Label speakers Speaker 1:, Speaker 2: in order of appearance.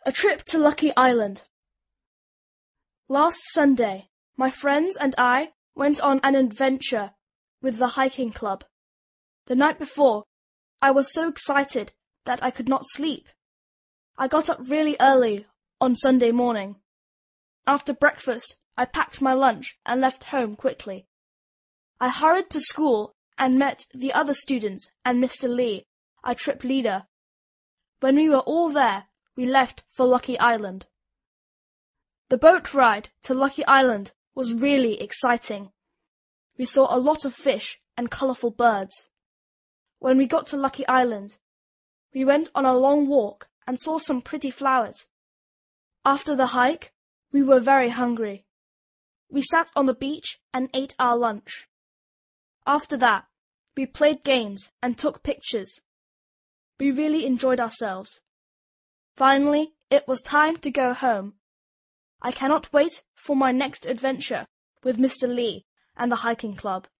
Speaker 1: A trip to Lucky Island. Last Sunday, my friends and I went on an adventure with the hiking club. The night before, I was so excited that I could not sleep. I got up really early on Sunday morning. After breakfast, I packed my lunch and left home quickly. I hurried to school and met the other students and Mr. Lee, our trip leader. When we were all there, we left for Lucky Island. The boat ride to Lucky Island was really exciting. We saw a lot of fish and colourful birds. When we got to Lucky Island, we went on a long walk and saw some pretty flowers. After the hike, we were very hungry. We sat on the beach and ate our lunch. After that, we played games and took pictures. We really enjoyed ourselves. Finally, it was time to go home. I cannot wait for my next adventure with Mr. Lee and the hiking club.